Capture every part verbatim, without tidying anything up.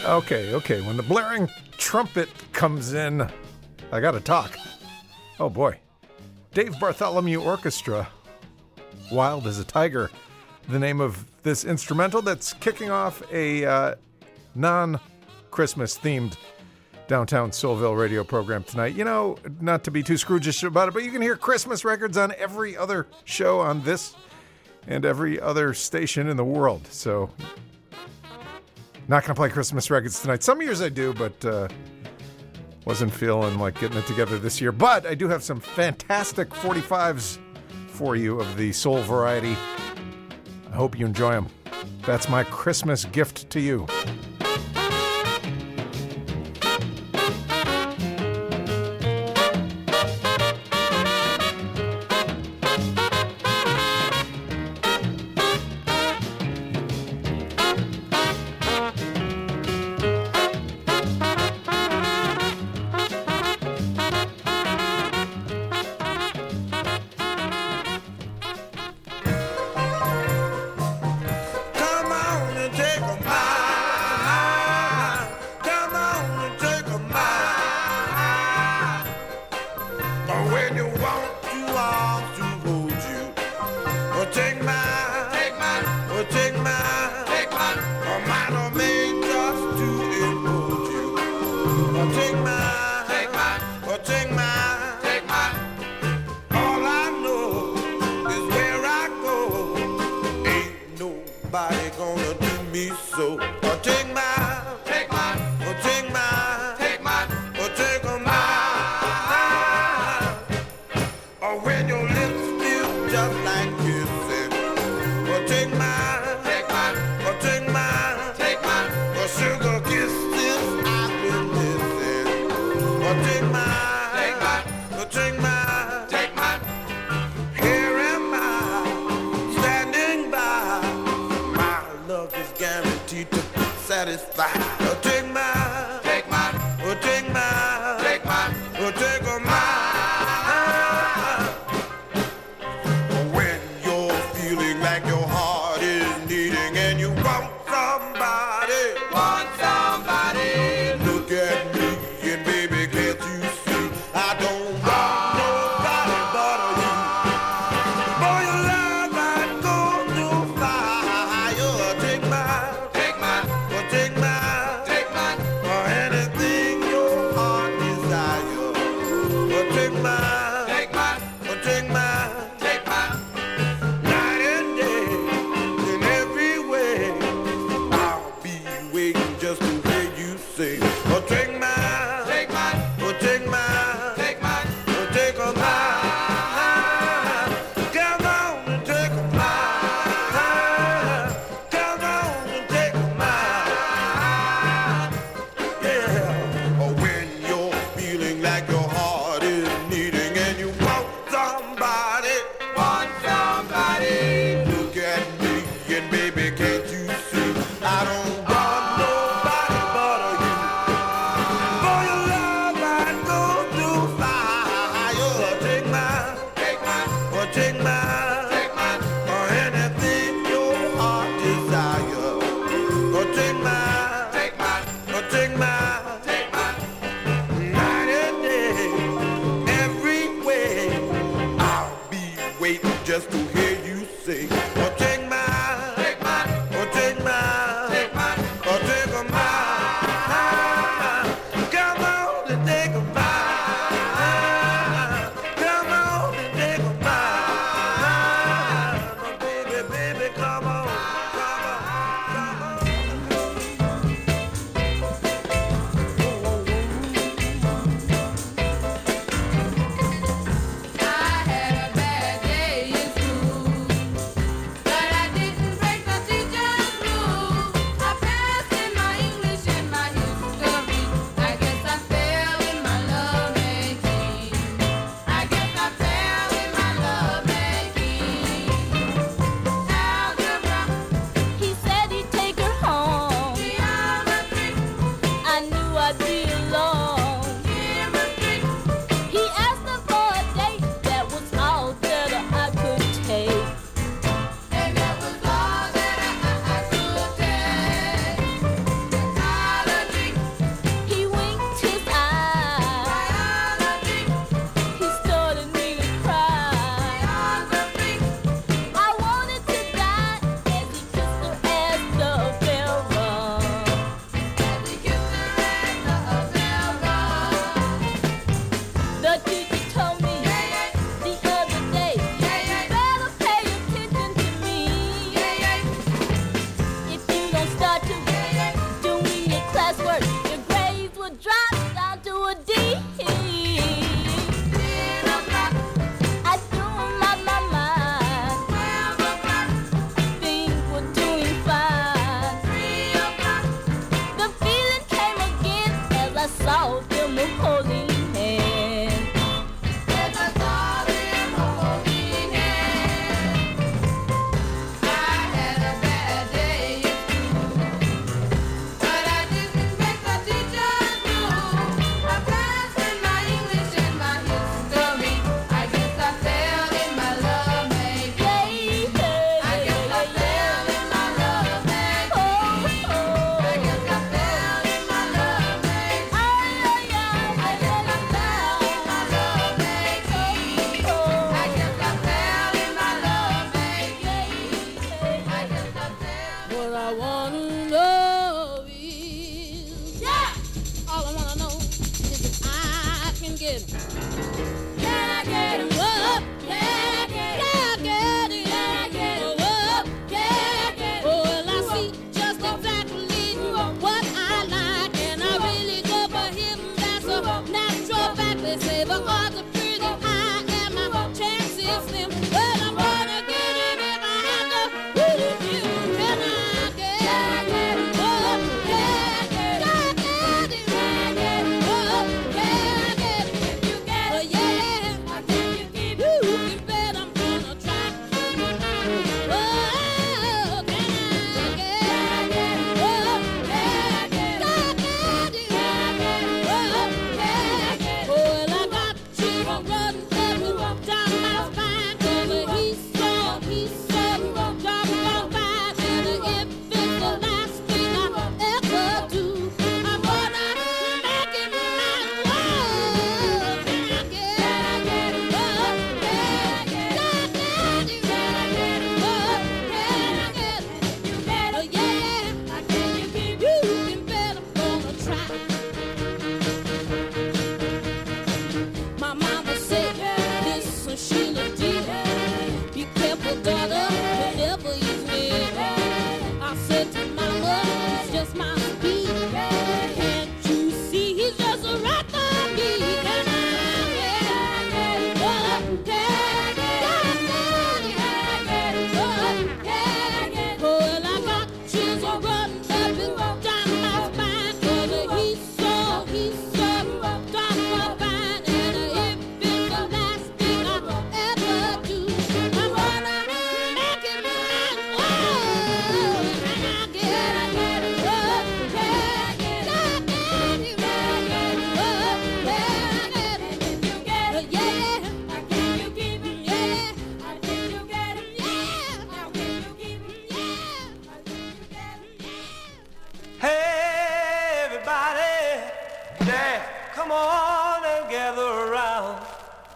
Okay, okay. When the blaring trumpet comes in, I gotta talk. Oh boy. Dave Bartholomew Orchestra. Wild as a Tiger. The name of this instrumental that's kicking off a uh, non-Christmas themed Downtown Soulville radio program tonight. You know, not to be too Scrooge-ish about it, but you can hear Christmas records on every other show on this and every other station in the world. So, not going to play Christmas records tonight. Some years I do, but uh, wasn't feeling like getting it together this year. But I do have some fantastic forty-fives for you of the soul variety. I hope you enjoy them. That's my Christmas gift to you.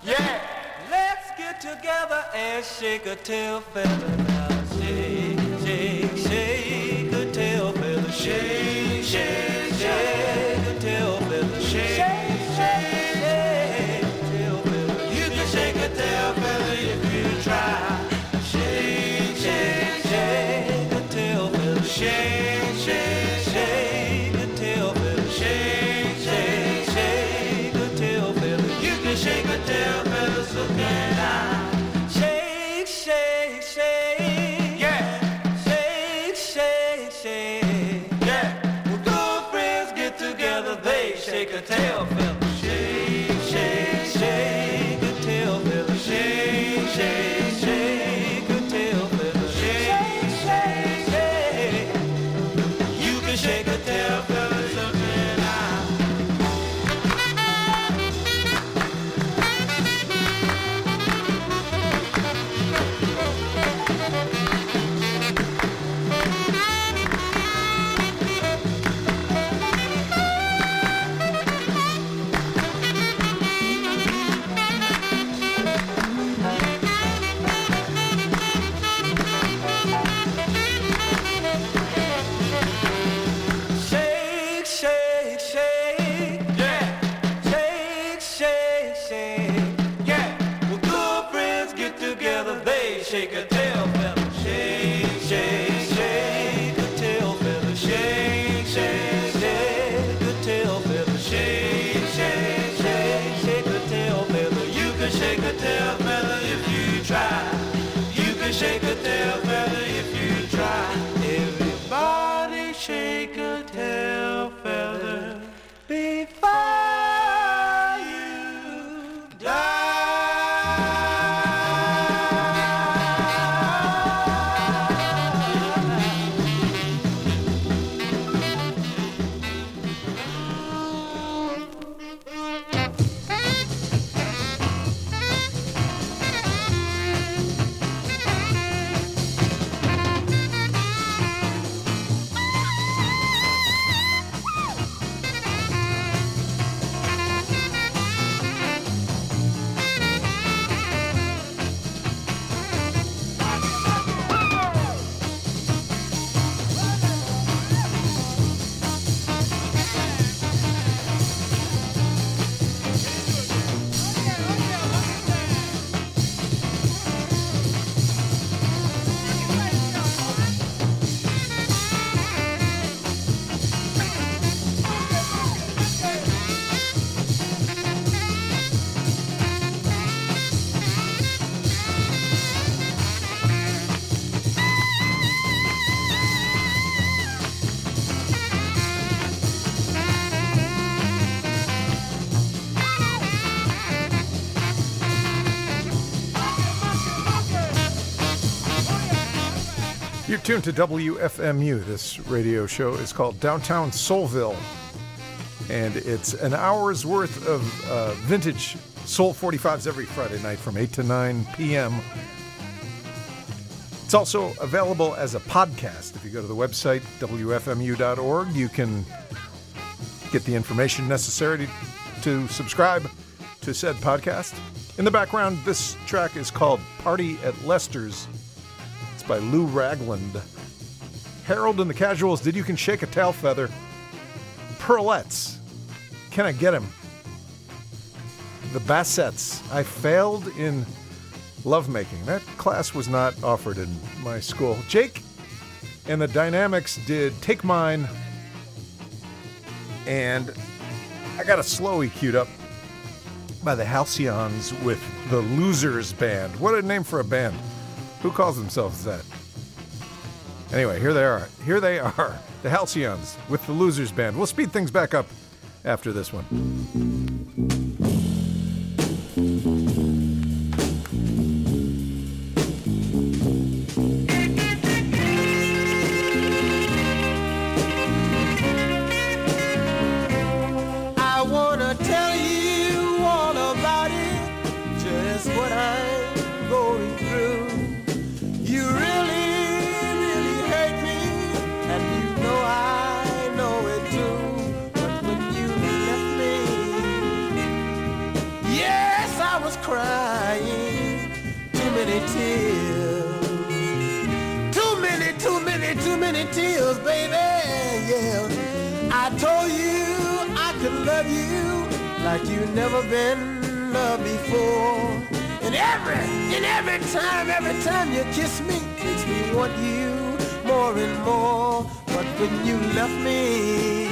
Yeah. Let's get together and shake a tail feather now. Shake, shake, shake a tail feather. Shake, shake, shake a tail feather. Shake, shake, shake a tail feather. You can shake a tail feather if you try. Shake, shake, shake a tail feather. Shake, shake, shake a tail feather. Shake, shake, shake a tail feather. You can shake a tail feather, so can I. Shake, shake, shake. Yeah. Shake, shake, shake. Yeah. When good friends get together, they shake a tail feather. Shake, shake, shake a tail feather. Shake, shake, shake a tail feather. Shake, shake, shake. You can shake a tail feather, so can I. Shake, shake, shake. Yeah. Shake, shake, shake. Yeah. When good friends get together, they shake a tail feather. Shake, shake, shake a tail feather. Shake, shake, shake a tail feather. Shake, shake, shake, shake a tail feather. You can shake a tail feather if you try. You can shake a tail feather if you try. Everybody shake a tail feather before you die. You're tuned to W F M U. This radio show is called Downtown Soulville, and it's an hour's worth of uh, vintage Soul forty-fives every Friday night from eight to nine p.m. It's also available as a podcast. If you go to the website, W F M U dot org, you can get the information necessary to, to subscribe to said podcast. In the background, this track is called Party at Lester's. It's by Lou Ragland. Harold and the Casuals, Did You Can Shake a Tail Feather. Pearlettes, Can I Get Him? The Bassettes, I Failed in Lovemaking. That class was not offered in my school. Jake and the Dynamics did Take Mine. And I got a slowie queued up by the Halcyons with the Losers Band. What a name for a band. Who calls themselves that? Anyway, here they are. Here they are, the Halcyons with the Losers Band. We'll speed things back up after this one. I wanna tell you all about it, just what I'm going through. You really, really hurt me, and you know I know it too. But when you left me, many tears. Too many, too many, too many tears, baby, yeah. I told you I could love you like you never been loved before. And every, and every time, every time you kiss me, makes me want you more and more. But when you left me,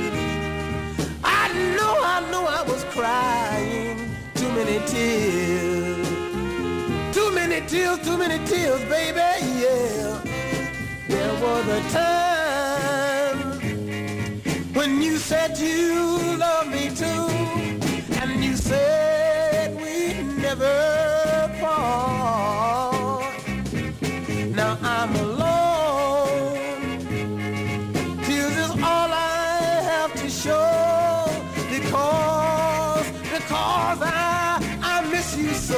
I know, I know I was crying. Too many tears. Too many tears, too many tears, baby, yeah. There was a time when you said you loved me too, and you said we'd never part. Now I'm alone. Tears is all I have to show, because, because I, I miss you so.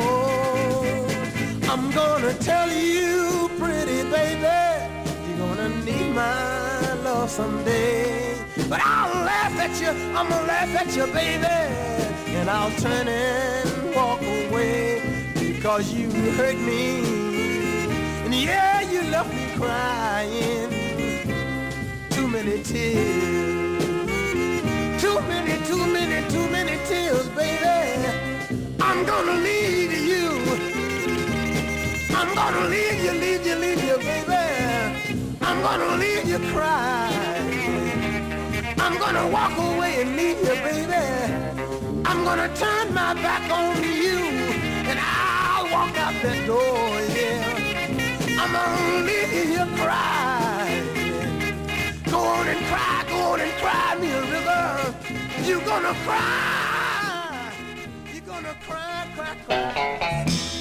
I'm gonna tell you, pretty baby, you're gonna need my love someday. But I'll laugh at you, I'm gonna laugh at you, baby, and I'll turn and walk away, because you hurt me, and yeah, you left me crying. Too many tears, too many, too many, too many tears, baby. I'm gonna leave you, I'm gonna leave you, leave you, leave you, baby. I'm gonna leave you crying. I'm gonna walk away and leave you, baby. I'm gonna turn my back on you, and I'll walk out that door, yeah. I'm gonna leave you here crying. Go on and cry, go on and cry me a river. You're gonna cry. You're gonna cry, cry, cry.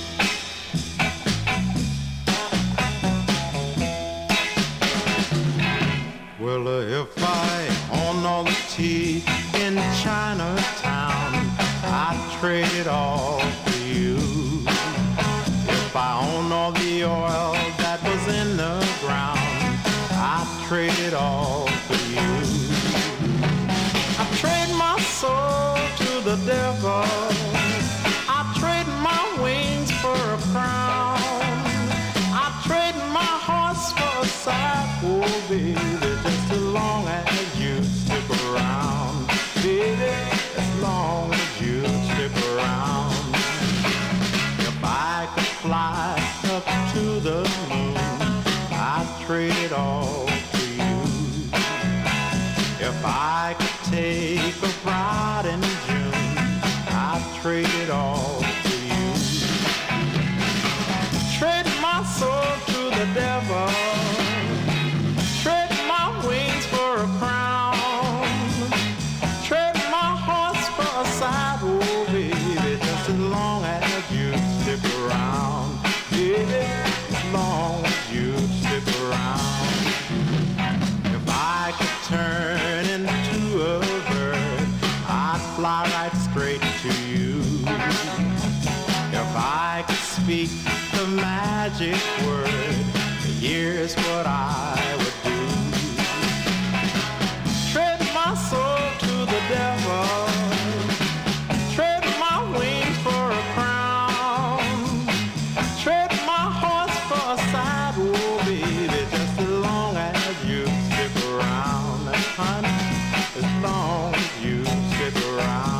Well, uh, if I own all the tea in Chinatown, I'd trade it all for you. If I own all the oil that was in the ground, I'd trade it all for you. I'd trade my soul to the devil. I'd trade my wings for a crown. I'd trade my horse for a saddle, baby, just as long as you stick around. Baby, as long as you stick around. If I could fly up to the moon, I'd trade it all for you. If I could take a ride in June, I'd trade it all for you. Trade my soul to the devil. Trade my wings for a crown. Trade my horse for a saddle, baby, just as long as you stick around. Baby, as long as you stick around. If I could turn into a bird, I'd fly right straight to you. If I could speak the magic word, here's what I would do. Trade my soul to the devil. Trade my wings for a crown. Trade my horse for a saddle, baby, just as long as you stick around. Honey, as long as you stick around.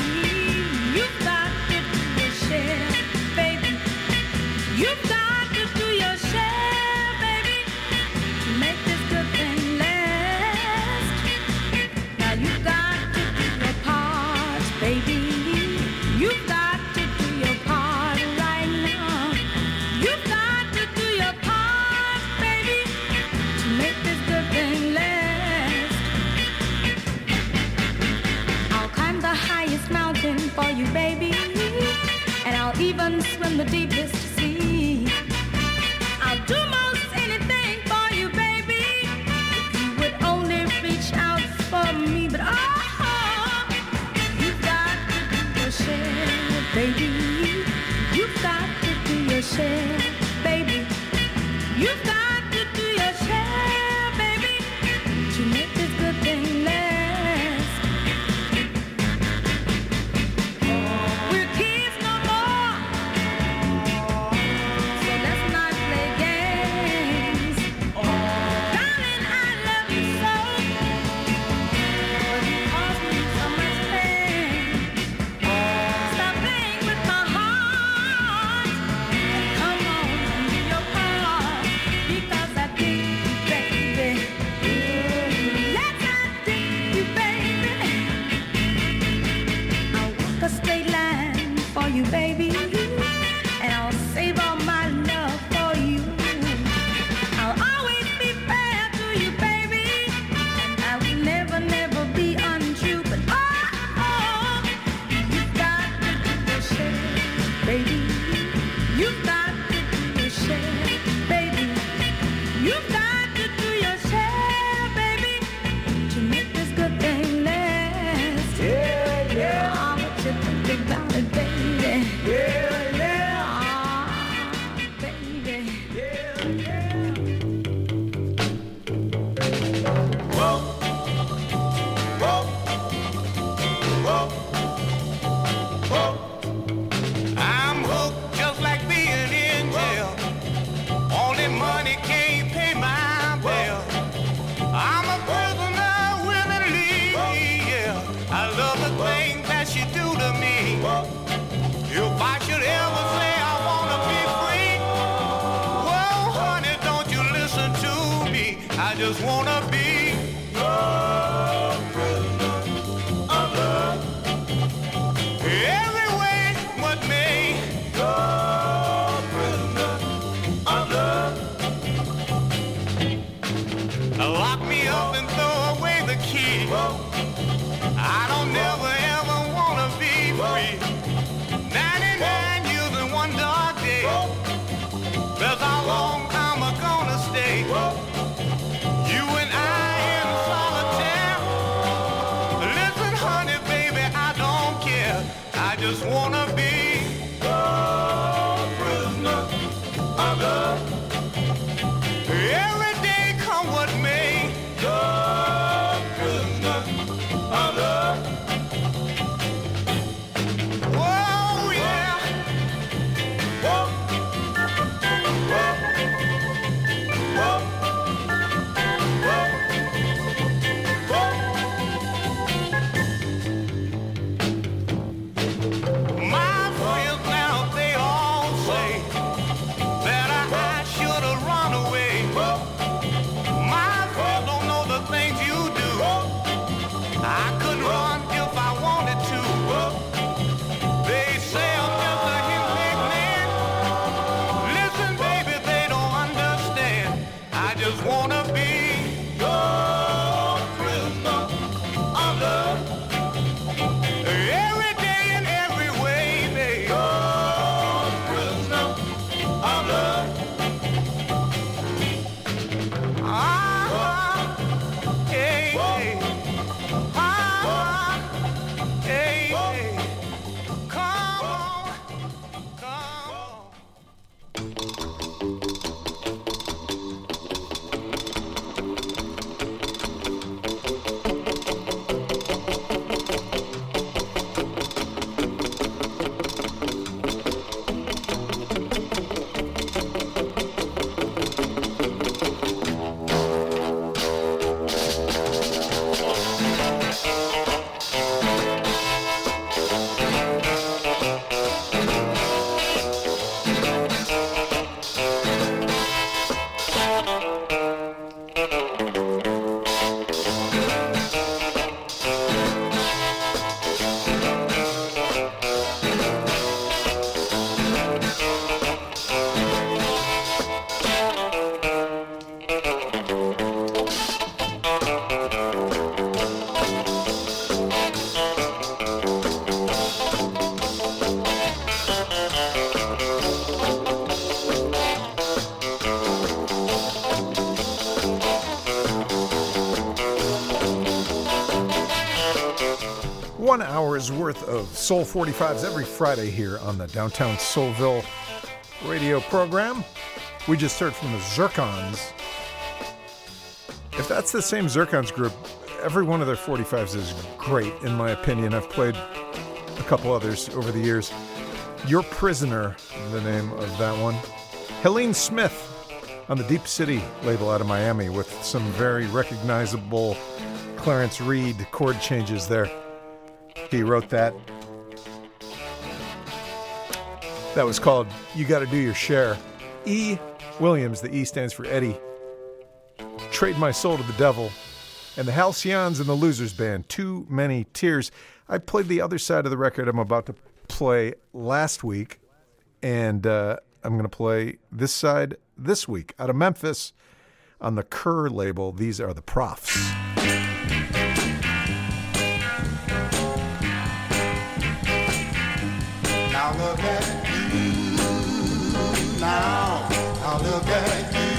You've got to share, baby. You've got to do your share, baby, to make this good thing last. We're kids no more, so let's not play games. Darling, I love you so, but you cause me so much pain. Stop playing with my heart and come on and do your part, because I dig you, baby. Yes, I dig you, baby. I'll walk a straight line for you, baby, and I'll save all my love for you. I'll always be fair to you, baby, and I will never, never be untrue. But oh, oh, you've got to do your share, baby. You've got to do your share, baby. You've got to do your share, baby, to make this good thing last. Yeah, yeah. Oh, what you think about it, baby? Yeah, yeah. Oh, baby. Yeah, yeah. Whoa, whoa, whoa, whoa. I'm hooked just like being in jail. Only money can't pay my bill. I'm a prisoner willingly, yeah. I love the things that she do to me. If I should ever say I wanna be free, well, honey, don't you listen to me. I just wanna be your prisoner of love. Every way but me, your prisoner of love. Lock me up and throw away the key. I don't never ever wanna be free. ninety-nine years and one dark day. That's how long I'm gonna stay. You and I in solitaire. Listen, honey, baby, I don't care. I just wanna be your prisoner of love. Every day come what may, your prisoner of love. Whoa, yeah. Whoa. Whoa. Whoa. Whoa. Whoa. My friends now, they all say that I, I should have run away. My friends don't know the things you do. I couldn't run if I wanted to. They say I'm just a henpecked man. Listen, baby, they don't understand. I just wanna be your prisoner of love. Every day and every way, baby. Your prisoner of love. Ah, hey, hey. Ah, hey, hey. Come on, come on. One hour's worth of Soul forty-fives every Friday here on the Downtown Soulville radio program. We just heard from the Zircons. If that's the same Zircons group, every one of their forty-fives is great, in my opinion. I've played a couple others over the years. Your Prisoner, the name of that one. Helene Smith on the Deep City label out of Miami with some very recognizable Clarence Reed chord changes there. He wrote that. That was called You Gotta Do Your Share. E. Williams, the E stands for Eddie. Trade My Soul to the Devil. And the Halcyons and the Losers Band, Too Many Tears. I played the other side of the record I'm about to play last week, and uh, I'm going to play this side this week. Out of Memphis, on the Kerr label, these are the Profs. Now look at you, now, now look at you.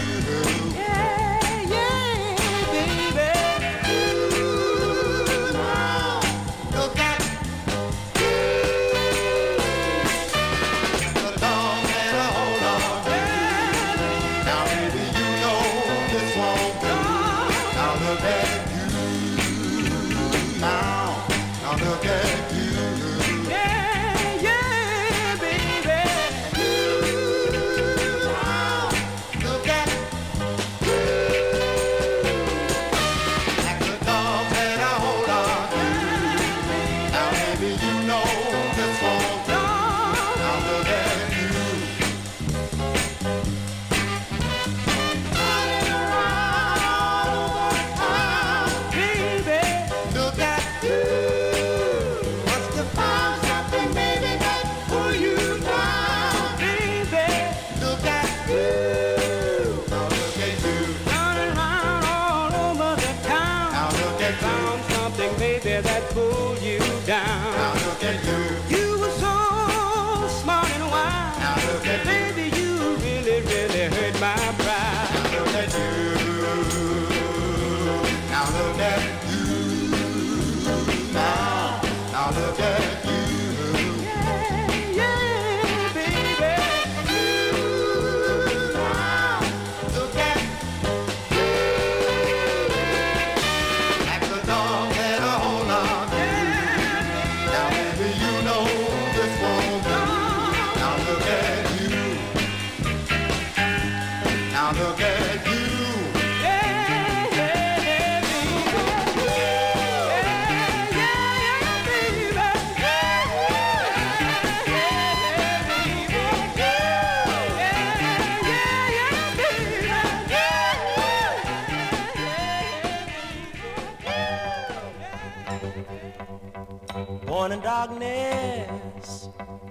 Born in darkness,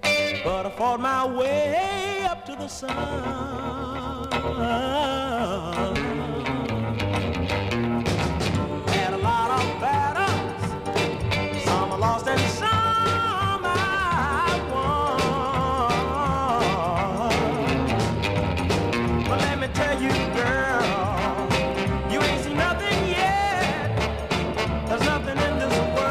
but I fought my way up to the sun. Had a lot of battles, some I lost and some I won. But let me tell you, girl, you ain't seen nothing yet. There's nothing in this world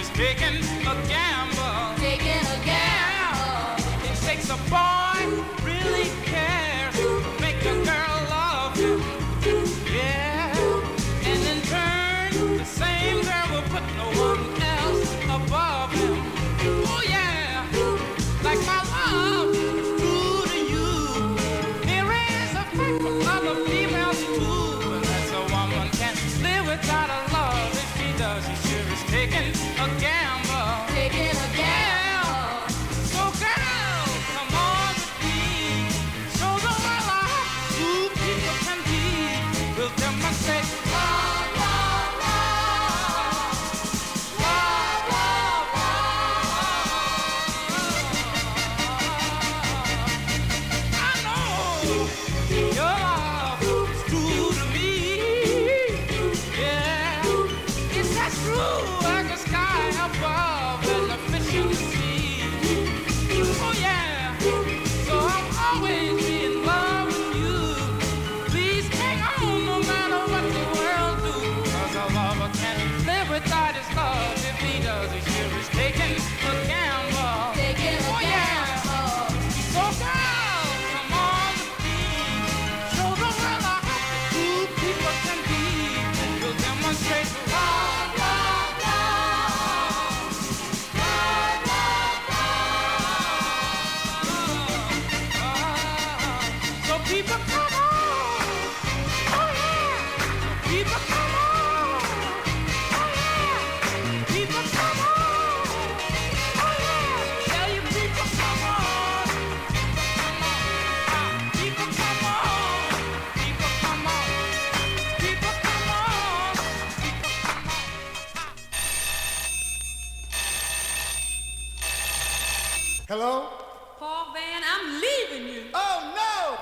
is taking a gamble. Taking a gamble. It takes a boy who really cares to make a girl love him. Yeah. And in turn, the same girl will put no one else above him. Oh yeah. Like my love is true to you. There is a fact for other females too. And that's a woman can't live without a love. If she does, she sure is taking a gamble. Taking a gamble. So girl, come on with me. Show the world how two people can be. We'll demonstrate love, love, love. Love, love, love. I know your love is true to me. Yeah, it's as true as the sky above and the fish in the sea. Oh yeah, so I'll always be in love with you. Please hang on no matter what the world do. 'Cause a lover can't live without his love. If he does, he sure is taking a gamble. Taking a oh, gamble. Yeah. So girl, come on with me. Show the world how happy two people can be. And we'll demonstrate love, love, love. Love, love, love. So people come on. Oh yeah. People come on. Oh yeah. People come on. Oh yeah. Tell you people come on. People come on. People come on. People come on. People come on. Hello? Paul Van, I'm leaving you. Oh no!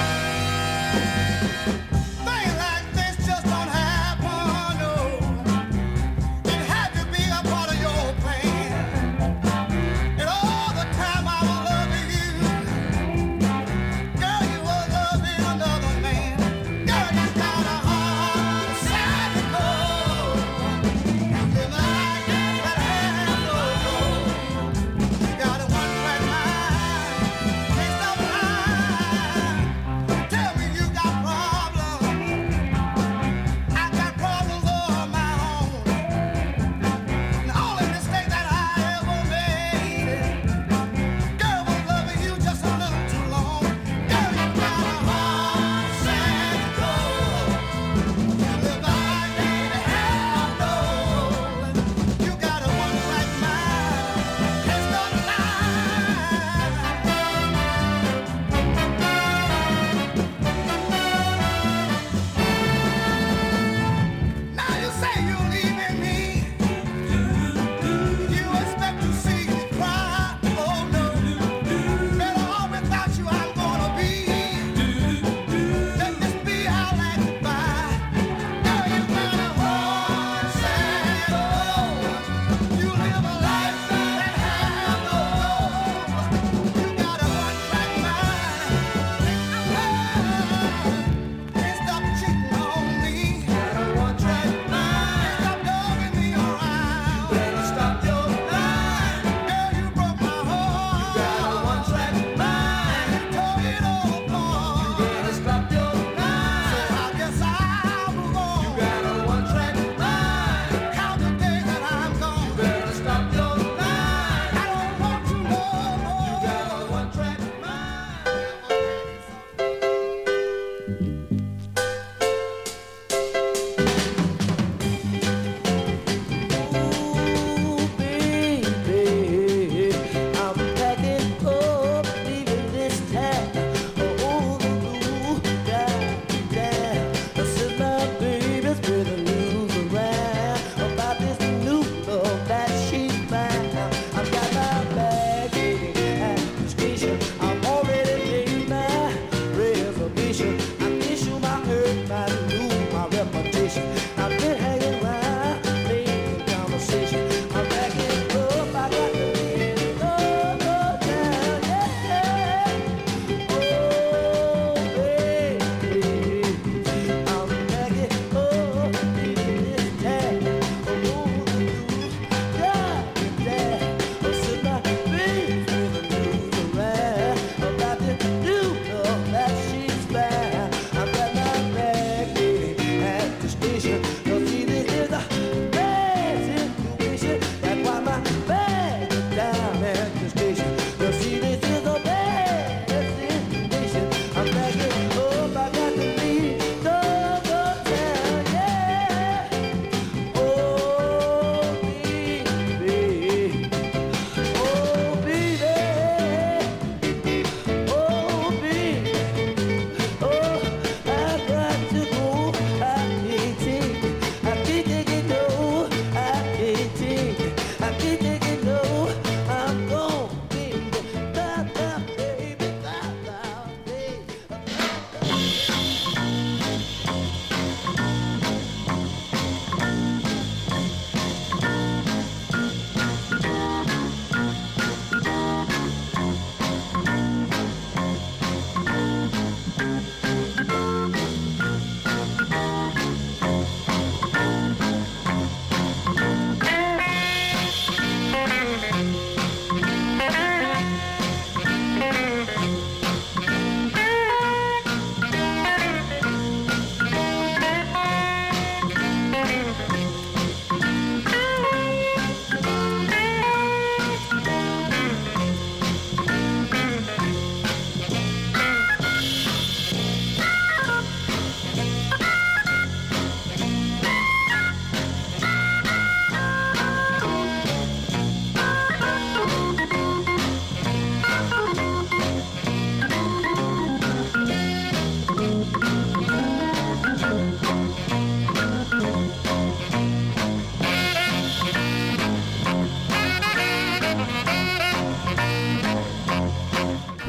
Things like this just don't happen, no. It had to be a part of your plan. And all the time I was loving you, girl, you were loving another man. Girl, you got a heart sad to go. You live a life that has no goal. You got a one-track mind, takes no time.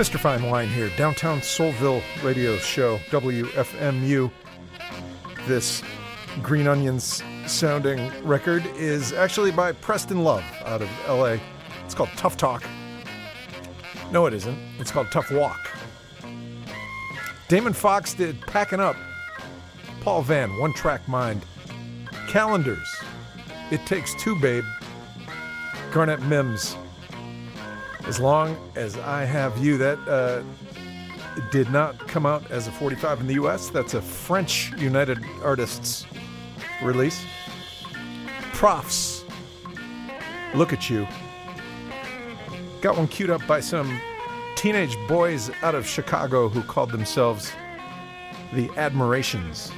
Mister Fine Wine here, Downtown Soulville radio show, W F M U. This Green Onions sounding record is actually by Preston Love out of L A. It's called Tough Talk. No, it isn't. It's called Tough Walk. Damon Fox did Packing Up. Paul Van, One Track Mind. Calendars, It Takes Two, Babe. Garnett Mims, As Long As I Have You. That uh, did not come out as a forty-five in the U S. That's a French United Artists release. Profs, Look at You. Got one queued up by some teenage boys out of Chicago who called themselves the Admirations.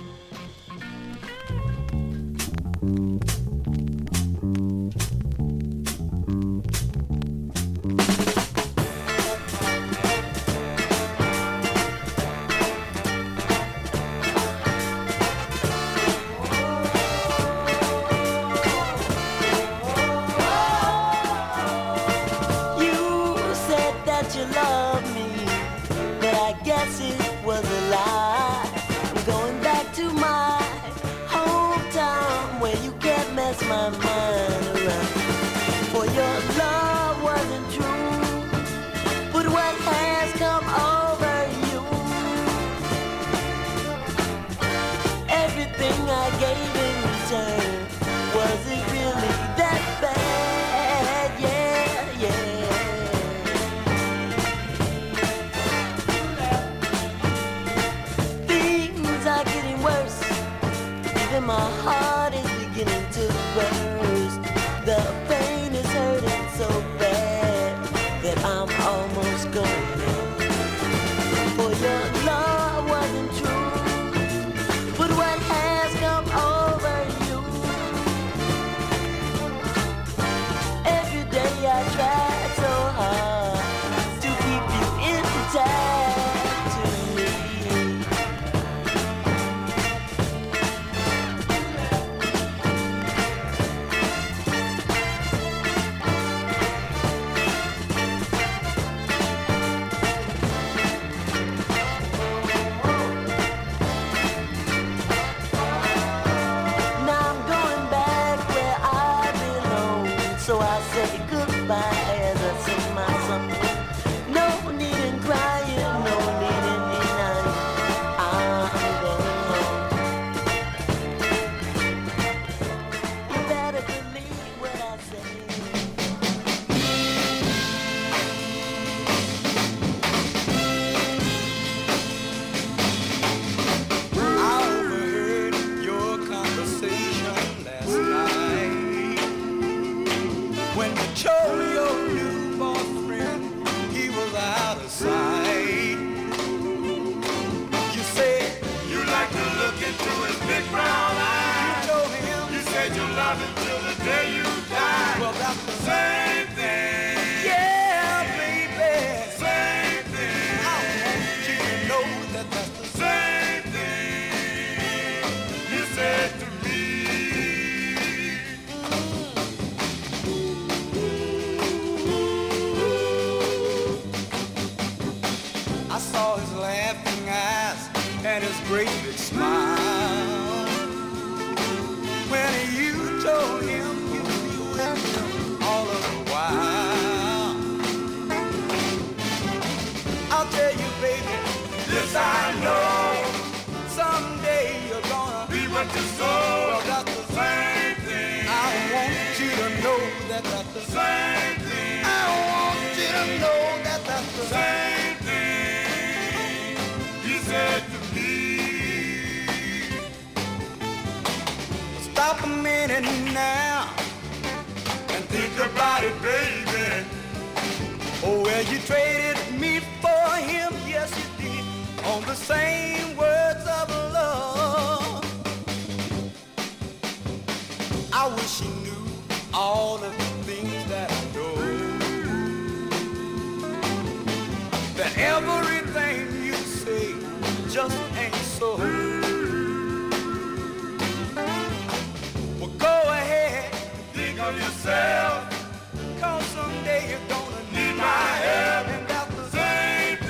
Yourself, 'cause someday you're gonna need my help, and that's the same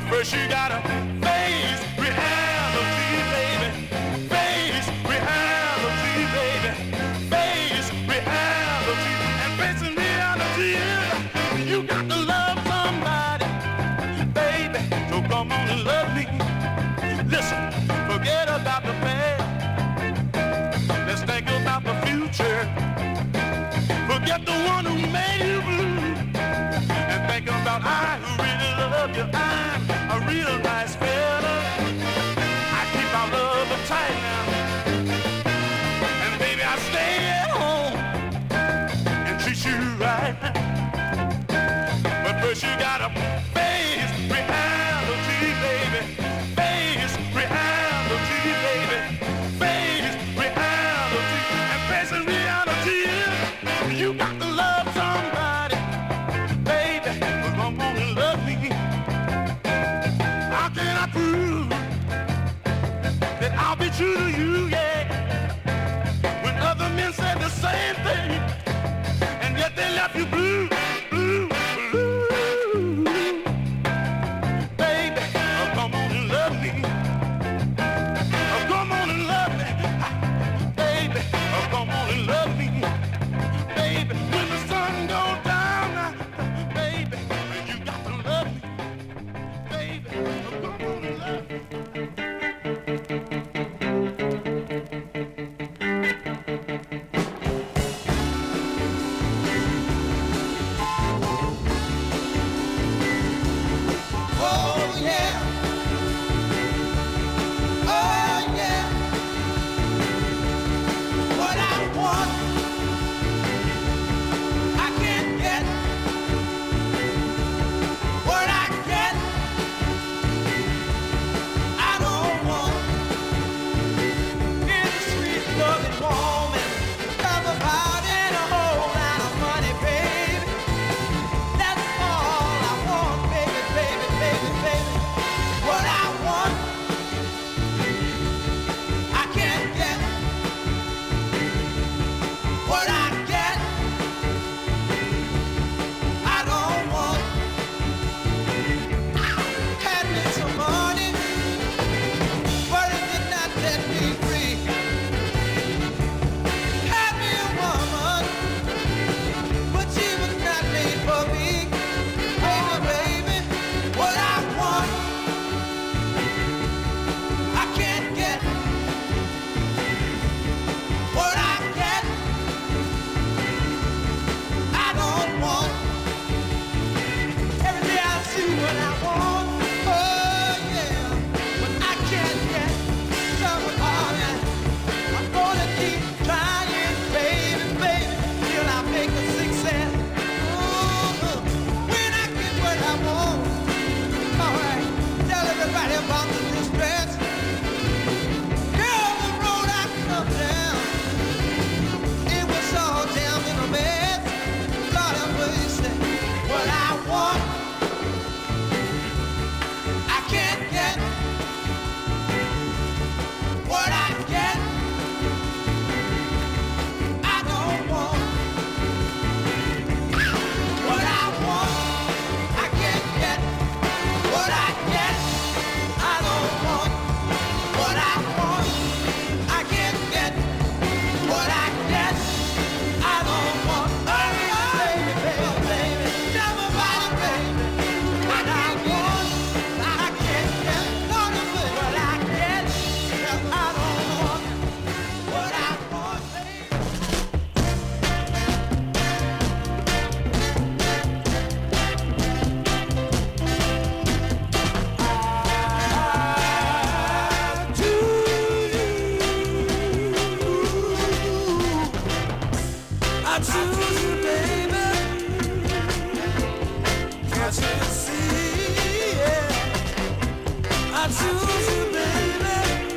But first you gotta face reality, baby. Face reality, baby. Face reality. And facing reality is you got to love somebody, baby. So come on and love me. Listen, forget about the past. Let's think about the future. Forget the one who made you blue. And think about I who really love you. I'm a real nice fella. I keep our love tight now. And baby, I stay at home and treat you right. But first you gotta face reality, baby. Face reality, baby. Face reality. And facing reality is you got to love somebody, baby. Come on and love me. How can I prove that I'll be true to you, yeah? When other men said the same thing, and yet they left you blue, blue, blue. Baby, oh, come on and love me. Oh, come on and love me. Baby, oh, come on and love me. Baby, when the sun goes down, baby, you got to love me. Baby, oh, come on and love me. Oh yeah. Oh yeah. What I want, I can't get. What I get, I don't want. In the street, loving woman, love about in a whole lot of money, baby. That's all I want, baby, baby, baby, baby. What I want, I can't get. What I get, I don't want. Had me some money, but it did not set me free. Had me a woman, but she was not made for me. Baby, baby, what I want, I can't get. What I get, I don't want. Every day I see what I want. Oh yeah, but I can't get some of it. I'm gonna keep trying, baby, baby, till I make a success. Ooh, when I get what I want, alright, tell everybody about the distress. Girl, the road I come down, it was all down in a mess. Lord have mercy, what I want, I can't get. What I get, I don't want. What I want, I can't get. What I get, I don't want. What I want, I can't get. What I get, I don't want. Oh, baby, baby, baby, tell me about it, baby. What I want, I can't get. Lord have mercy, what I get, I don't want. What I want, baby. I choose you, baby. Can't you see? Yeah. I choose you, baby,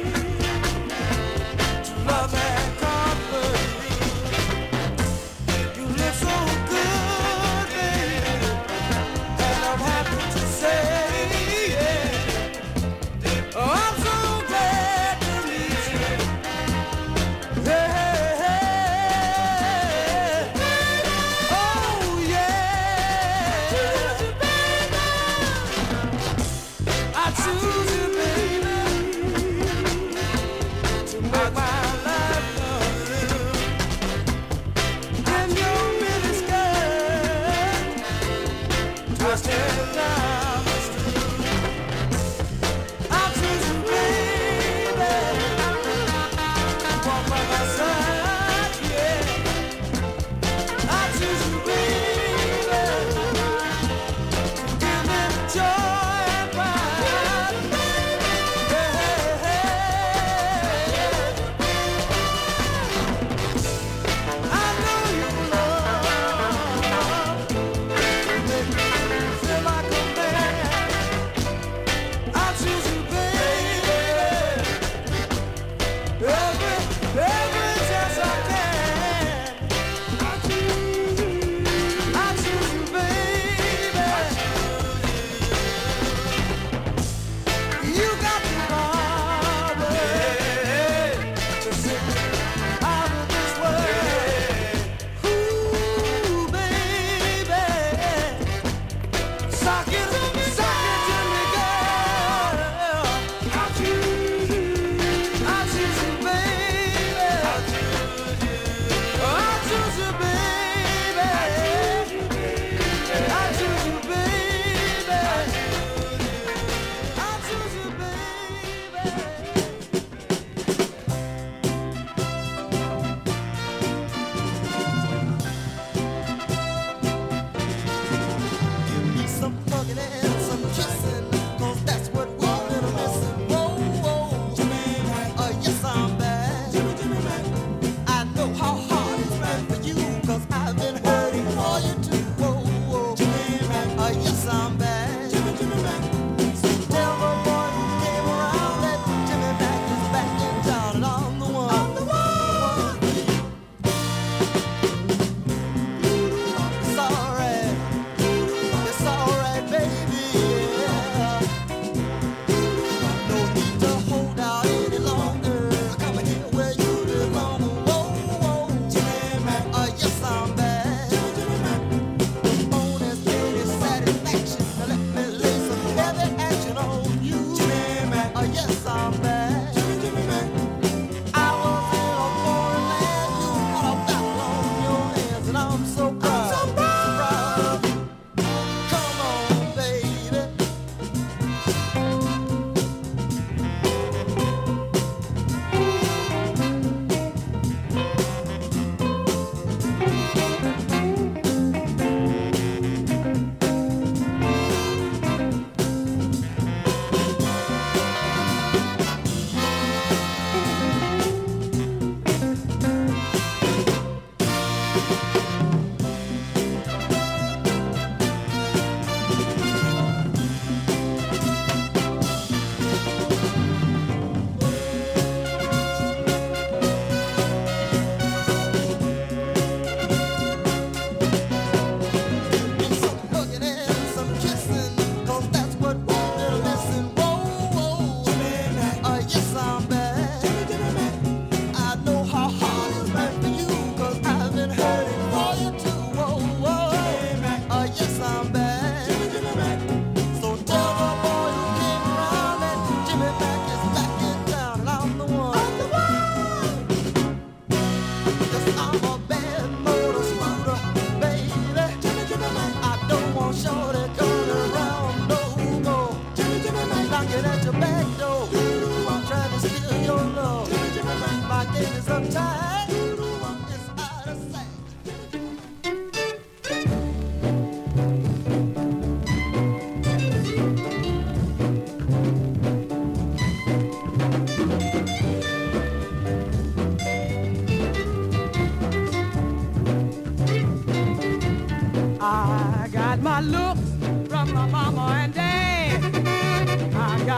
to love and comfort me. You look so good, baby, and I'm happy to say, yeah. Oh, I'm so glad to meet you. Hey, hey, hey. Oh, yeah.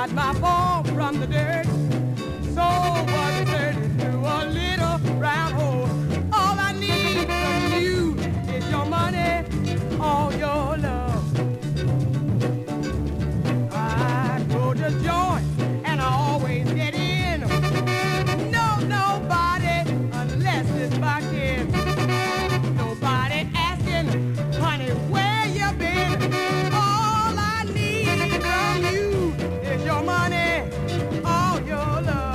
got my form from the dirt. So was searching through a little round hole. All I need from you is your money, all your love. I go to joint and I always get in. No, nobody unless it's my kid. Nobody asking, honey, where you been? All I need from you is your money, all your love.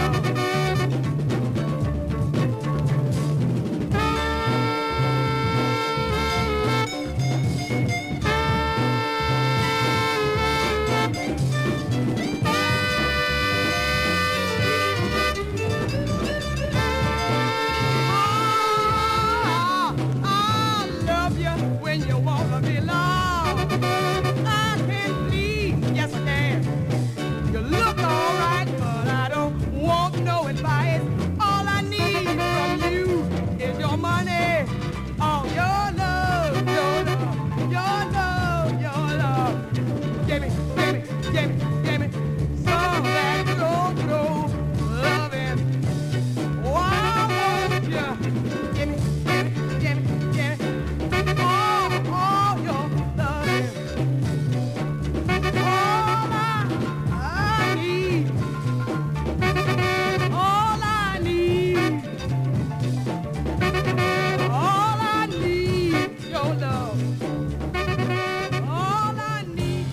When you wanna be loved, I can please, yes I can. You look alright, but I don't want no advice. All I need from you is your money, all your love, your love, your love, your love. Give me, give me, give me, give me some of that good old, good old loving. Oh, I want you. Give me, give me, give me, give me. All, all your loving. All I, I need. All I need. All I need, your love. All I need.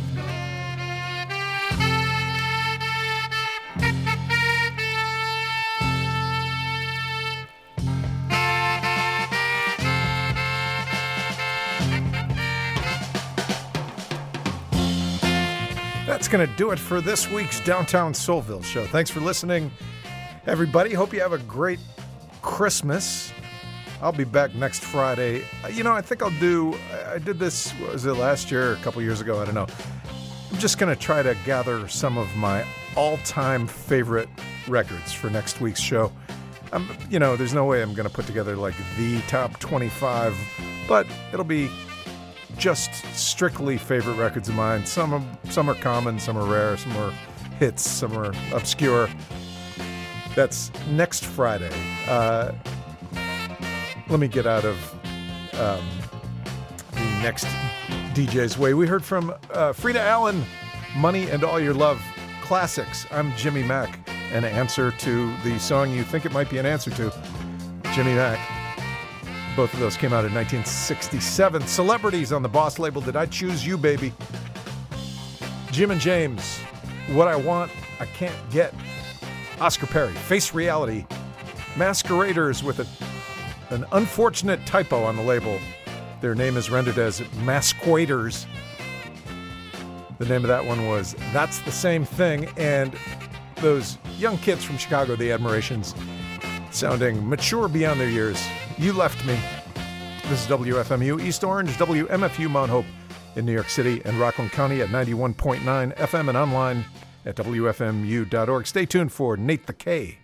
That's going to do it for this week's Downtown Soulville show. Thanks for listening, everybody. Hope you have a great Christmas. I'll be back next Friday. Uh, You know, I think I'll do, I- I did this, was it last year or a couple years ago? I don't know. I'm just going to try to gather some of my all-time favorite records for next week's show. Um, you know, there's no way I'm going to put together like the top twenty-five, but it'll be just strictly favorite records of mine. Some are, some are common, some are rare, some are hits, some are obscure. That's next Friday. Uh, let me get out of um, the next D J's way. We heard from uh, Frida Allen, Money and All Your Love Classics. I'm Jimmy Mack, an answer to the song you think it might be an answer to, Jimmy Mack. Both of those came out in nineteen sixty-seven. Celebrities on the Boss label. Did I Choose You, Baby? Jim and James, What I Want, I Can't Get. Oscar Perry, Face Reality. Masqueraders with a, an unfortunate typo on the label. Their name is rendered as Masquaders. The name of that one was That's the Same Thing. And those young kids from Chicago, the Admirations, sounding mature beyond their years. You Left Me. This is W F M U East Orange, W M F U Mount Hope in New York City and Rockland County at ninety-one point nine F M and online at W F M U dot org. Stay tuned for Nate the K.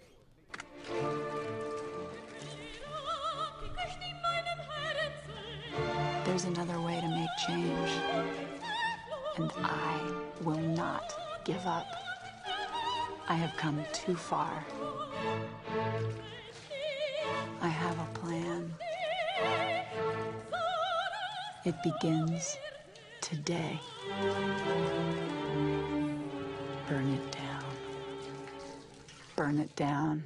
There's another way to make change, and I will not give up. I have come too far. I have a plan. It begins today. Burn it down. Burn it down.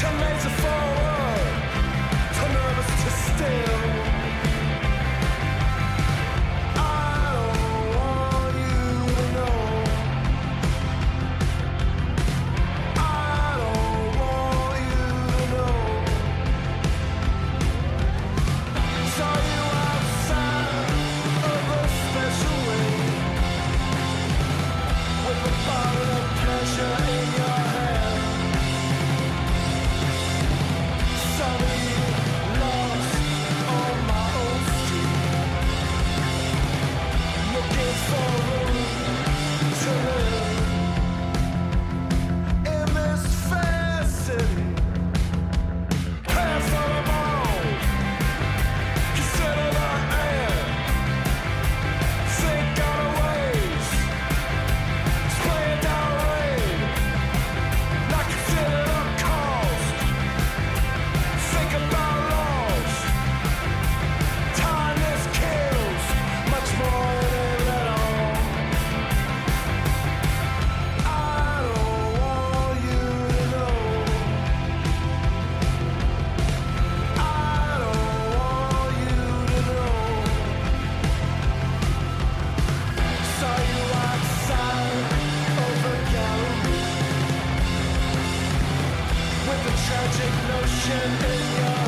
too lazy forward, too nervous to steal. I don't want you to know. I don't want you to know. Saw you outside of a special way, with a bottle of pleasure in your hand. Saw me lost on my own street, looking for room to live in this fair city. Hands full of balls, consider the air, think out of ways, play it down rain, not consider the cost, think about loss, time this kills, much more than it let on. I don't want you to know. I don't want you to know. Saw you outside of a gallery with a tragic notion in your